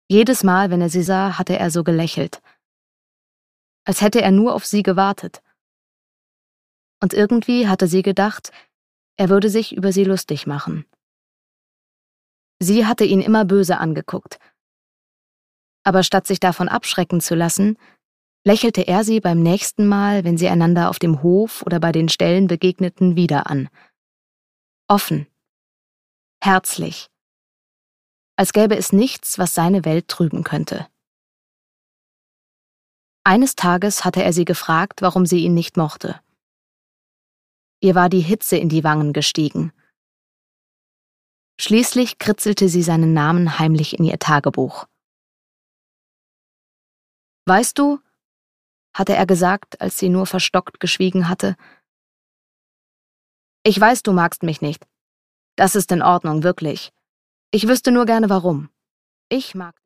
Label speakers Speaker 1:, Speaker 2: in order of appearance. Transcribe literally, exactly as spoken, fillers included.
Speaker 1: Jedes Mal, wenn er sie sah, hatte er so gelächelt. Als hätte er nur auf sie gewartet. Und irgendwie hatte sie gedacht, er würde sich über sie lustig machen. Sie hatte ihn immer böse angeguckt. Aber statt sich davon abschrecken zu lassen, lächelte er sie beim nächsten Mal, wenn sie einander auf dem Hof oder bei den Ställen begegneten, wieder an. Offen. Herzlich. Als gäbe es nichts, was seine Welt trüben könnte. Eines Tages hatte er sie gefragt, warum sie ihn nicht mochte. Ihr war die Hitze in die Wangen gestiegen. Schließlich kritzelte sie seinen Namen heimlich in ihr Tagebuch. »Weißt du«, hatte er gesagt, als sie nur verstockt geschwiegen hatte, »ich weiß, du magst mich nicht. Das ist in Ordnung, wirklich. Ich wüsste nur gerne, warum. Ich mag